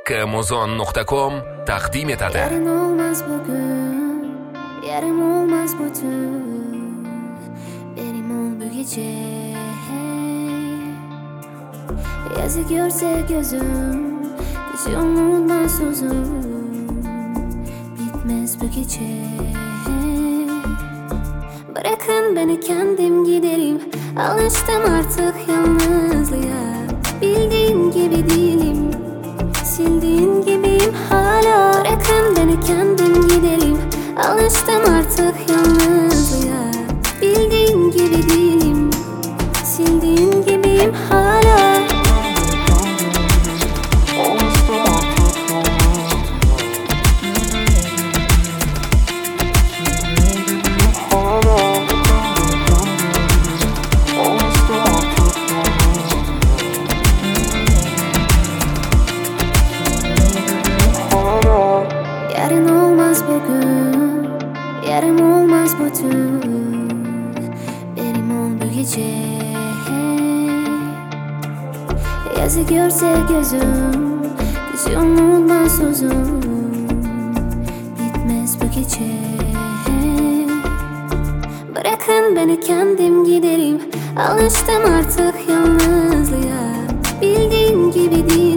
kmozon.com taqdim etadi. Yarın olmaz bugün, yarın olmaz bütün. Benim ol bu gece. Yazı görse gözüm, hiç umulmaz uzun. Bitmez bu gece. Bırakın beni kendim giderim. Alıştım artık yalnızlığa. Bildiğin gibi değilim, sildiğin gibiyim hala. Bırakın beni kendim giderim. Alıştım artık yalnızlığa. Bildiğin gibi değilim, sildiğin gibiyim hala. Yarın olmaz bugün, yarın olmaz bütün. Benim ol bu gece. Yazı görse gözüm, hiç umulmaz uzun. Bitmez bu gece. Bırakın beni kendim giderim. Alıştım artık yalnızlığa. Bildiğin gibi değil.